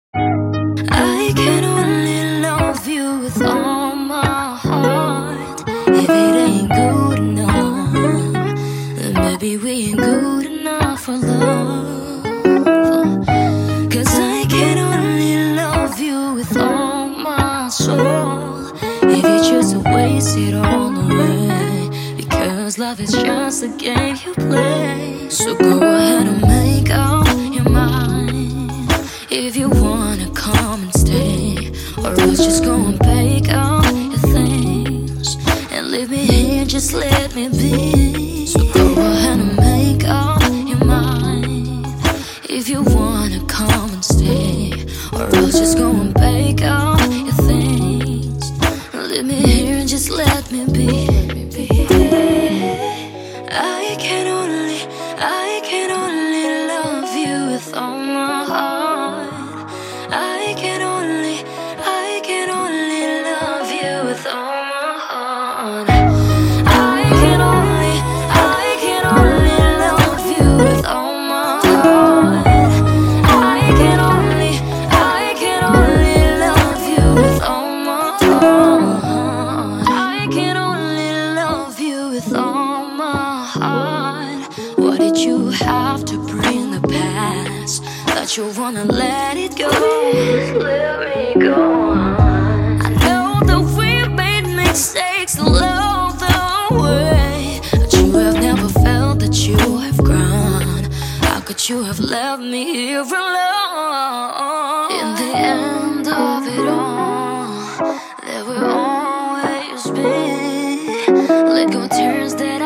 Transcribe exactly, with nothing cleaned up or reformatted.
I can only love you with all my heart. If it ain't good enough, then maybe we ain't good enough for love. Cause I can only love you with all my soul. If you choose to waste it all away, because love is just a game you play. So go ahead and make up your mind if you wanna come and stay, or else just go and pick up your things and leave me here, just let me be. So go ahead and make up your mind if you wanna come and stay, or else just go and pick up your things and leave me here and just let me be. I can only, I can only love you with all my heart. I can only, I can only love you with all my heart. I can only, I can only love you with all my heart. I can only, I can only love you with all my heart. I can only love you with all my heart. What did you have to bring the past that you wanna let it go? Please let me go on. I know that we made mistakes along the way, but you have never felt that you have grown. How could you have left me here alone? In the end of it all, there will always be like good turns that